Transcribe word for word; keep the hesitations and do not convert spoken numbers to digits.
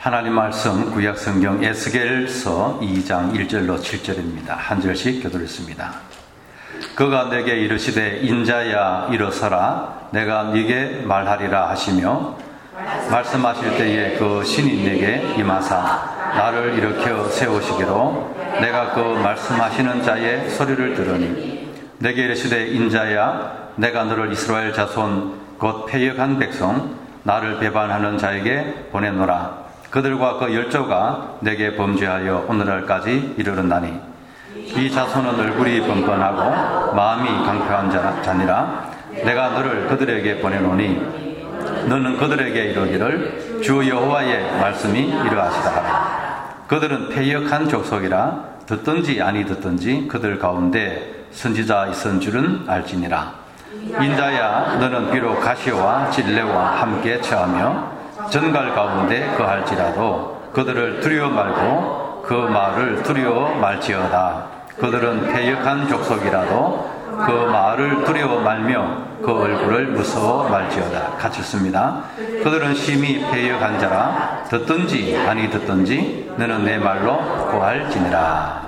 하나님 말씀 구약 성경 에스겔서 이 장 일 절로 칠 절입니다. 한 절씩 교독했습니다. 그가 내게 이르시되 인자야 일어서라 내가 네게 말하리라 하시며 말씀하실 때에 그 신이 내게 임하사 나를 일으켜 세우시기로 내가 그 말씀하시는 자의 소리를 들으니 내게 이르시되 인자야 내가 너를 이스라엘 자손 곧 패역한 백성 나를 배반하는 자에게 보내노라. 그들과 그 열조가 내게 범죄하여 오늘날까지 이르렀나니 이 자손은 얼굴이 뻔뻔하고 마음이 강표한 자, 자니라. 내가 너를 그들에게 보내노니 너는 그들에게 이르기를 주 여호와의 말씀이 이러하시다 하라. 그들은 패역한 족속이라 듣든지 아니 듣든지 그들 가운데 선지자 있은 줄은 알지니라. 인자야 너는 비록 가시와 진레와 함께 처하며 전갈 가운데 거할지라도 그들을 두려워 말고 그 말을 두려워 말지어다. 그들은 패역한 족속이라도 그 말을 두려워 말며 그 얼굴을 무서워 말지어다. 같이 읽습니다. 그들은 심히 패역한 자라 듣든지 아니 듣든지 너는 내 말로 고할지니라.